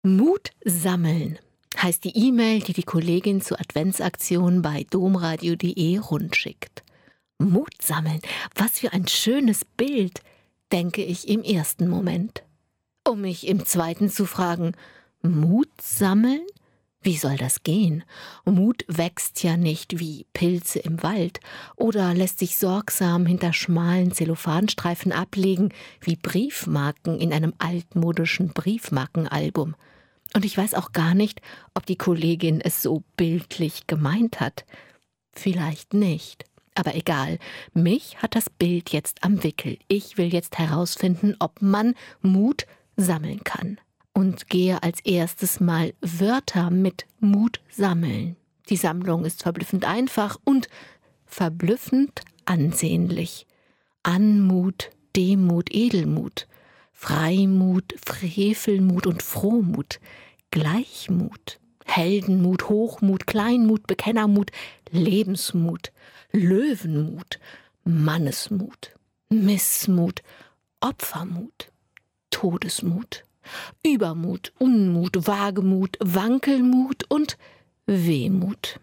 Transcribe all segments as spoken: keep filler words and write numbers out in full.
Mut sammeln heißt die E-Mail, die die Kollegin zur Adventsaktion bei domradio punkt de rundschickt. Mut sammeln, was für ein schönes Bild, denke ich im ersten Moment. Um mich im zweiten zu fragen, Mut sammeln? Wie soll das gehen? Mut wächst ja nicht wie Pilze im Wald oder lässt sich sorgsam hinter schmalen Zellophanstreifen ablegen wie Briefmarken in einem altmodischen Briefmarkenalbum. Und ich weiß auch gar nicht, ob die Kollegin es so bildlich gemeint hat. Vielleicht nicht. Aber egal, mich hat das Bild jetzt am Wickel. Ich will jetzt herausfinden, ob man Mut sammeln kann. Und gehe als erstes mal Wörter mit Mut sammeln. Die Sammlung ist verblüffend einfach und verblüffend ansehnlich. Anmut, Demut, Edelmut, Freimut, Frevelmut und Frohmut, Gleichmut, Heldenmut, Hochmut, Kleinmut, Bekennermut, Lebensmut, Löwenmut, Mannesmut, Missmut, Opfermut, Todesmut, Übermut, Unmut, Wagemut, Wankelmut und Wehmut.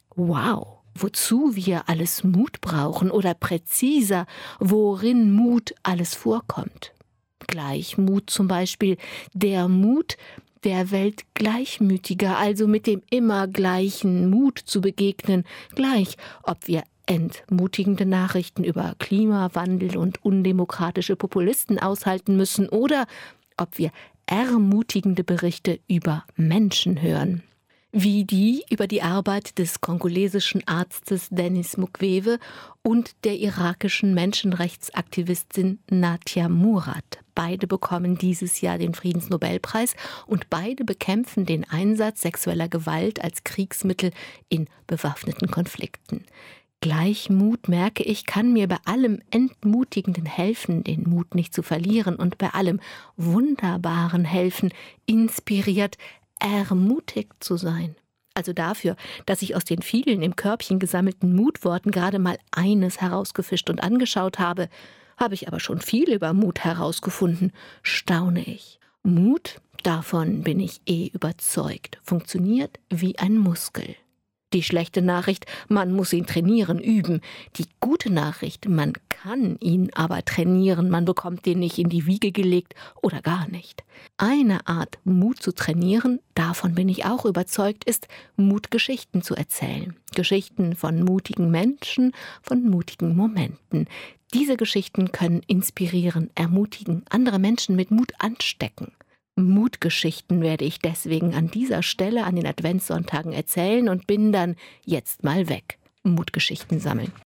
Wow, wozu wir alles Mut brauchen oder präziser, worin Mut alles vorkommt. Gleichmut zum Beispiel, der Mut, der Welt gleichmütiger, also mit dem immer gleichen Mut zu begegnen, gleich ob wir entmutigende Nachrichten über Klimawandel und undemokratische Populisten aushalten müssen oder ob wir ermutigende Berichte über Menschen hören. Wie die über die Arbeit des kongolesischen Arztes Denis Mukwege und der irakischen Menschenrechtsaktivistin Nadia Murad. Beide bekommen dieses Jahr den Friedensnobelpreis und beide bekämpfen den Einsatz sexueller Gewalt als Kriegsmittel in bewaffneten Konflikten. Gleichmut, merke ich, kann mir bei allem Entmutigenden helfen, den Mut nicht zu verlieren und bei allem Wunderbaren helfen, inspiriert, ermutigt zu sein. Also dafür, dass ich aus den vielen im Körbchen gesammelten Mutworten gerade mal eines herausgefischt und angeschaut habe, habe ich aber schon viel über Mut herausgefunden, staune ich. Mut, davon bin ich eh überzeugt, funktioniert wie ein Muskel. Die schlechte Nachricht, man muss ihn trainieren, üben. Die gute Nachricht, man kann ihn aber trainieren, man bekommt den nicht in die Wiege gelegt oder gar nicht. Eine Art, Mut zu trainieren, davon bin ich auch überzeugt, ist, Mutgeschichten zu erzählen. Geschichten von mutigen Menschen, von mutigen Momenten. Diese Geschichten können inspirieren, ermutigen, andere Menschen mit Mut anstecken. Mutgeschichten werde ich deswegen an dieser Stelle an den Adventssonntagen erzählen und bin dann jetzt mal weg. Mutgeschichten sammeln.